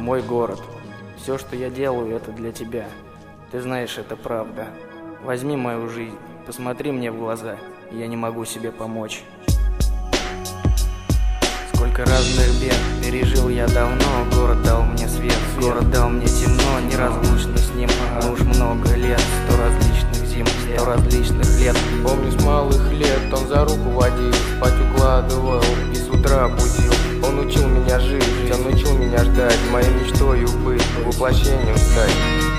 мой город. Все, что я делаю, это для тебя. Ты знаешь, это правда. Возьми мою жизнь, посмотри мне в глаза, я не могу себе помочь. Сколько разных бед пережил я давно. Город дал мне свет, город дал мне темно. Неразлучный с ним, но уж много лет. 100 различных зим, 100 различных лет. Помню, с малых лет он за руку водил, спать укладывал и с утра будил. Он учил меня жить, он учил меня ждать, моей мечтою быть, воплощением стать.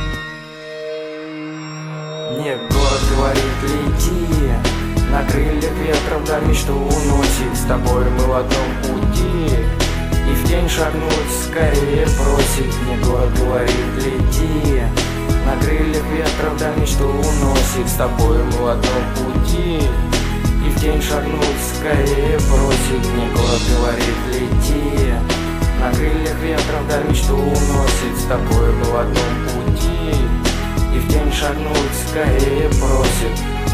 Мне город говорит: лети, на крыльях ветра вдаль мечту уносит. С тобой мы в одном пути, и в тень шагнуть скорее просит. Мне город говорит: лети, на крыльях ветра вдаль мечту уносит. С тобой мы в одном пути, и в тень шагнуть скорее просит. Мне город говорит: лети, на крыльях ветра вдаль мечту уносит. С тобой мы в одном пути, и в тень шагнуть скорее просит.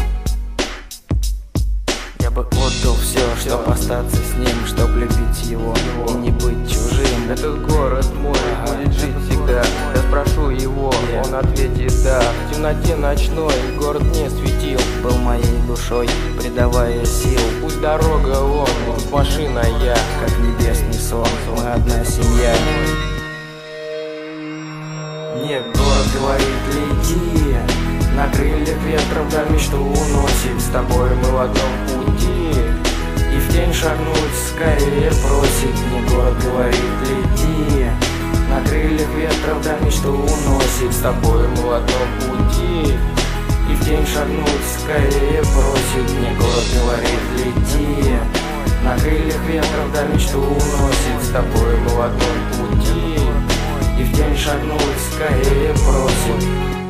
Я бы отдал все, чтоб остаться с ним, чтоб любить его и не быть чужим. Этот город мой будет жить всегда. Я спрошу его, он ответит да. В темноте ночной город мне светил, был моей душой, придавая сил. Пусть дорога вон, пусть машина я, как небесный сон, мы одна семья. Мне город говорит: лети, на крыльях ветра вдаль мечту уносит. С тобой мы в одном пути, и в тень шагнуть скорее просит. Мне город говорит: лети, на крыльях ветра вдаль мечту уносит. С тобой мы в одном пути, и в тень шагнуть скорее просит. Мне город говорит: лети, на крыльях ветра вдаль мечту уносит. С тобой мы в одном пути, и в тень шагнуть скорее просит.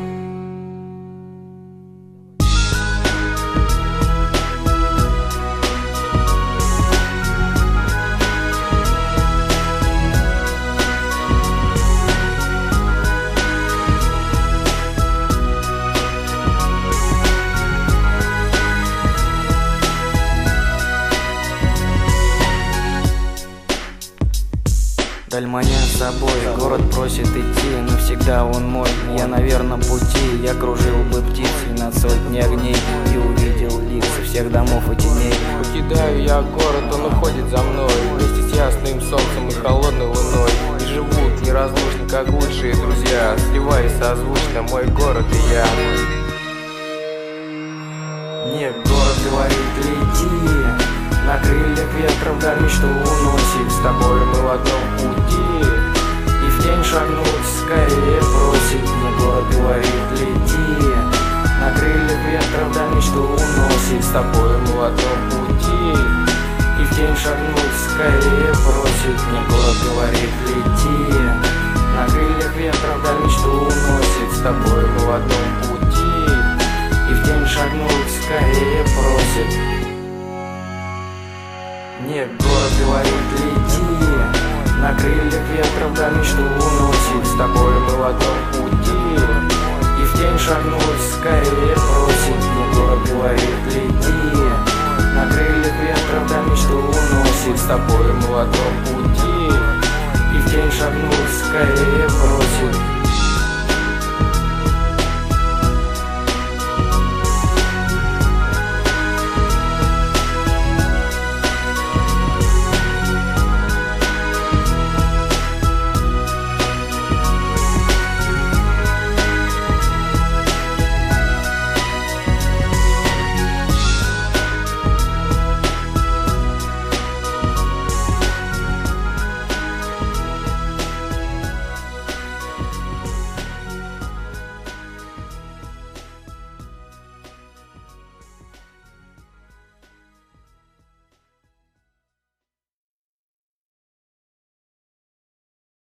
Даль маня с собой, город просит идти, но всегда он мой. Я на верном пути, я кружил бы птицей над сотней огней и увидел лица всех домов и теней. Покидаю я город, он уходит за мной, вместе с ясным солнцем и холодной луной. И живут неразлучно, как лучшие друзья, сливаясь созвучно мой город и я. Мне город говорит: лети, на крыльях ветра вдаль мечту уносит. С тобой мы в одном пути, и в тень шагнуть скорее просит. Мне город говорит: лети, на крыльях ветра вдаль мечту уносит. С тобой мы в одном пути, и в тень шагнуть скорее просит. Мне город говорит: лети, на крыльях ветра вдаль мечту уносит. С тобой мы в одном пути, и в тень шагнуть скорее просит. Мне город говорит: лети, на крыльях ветра вдаль мечту уносит. С тобой мы в одном пути, и в тень шагнуть скорее просит. Мне город говорит: лети, на крыльях ветра вдаль мечту уносит. С тобой мы в одном пути, и в тень шагнуть скорее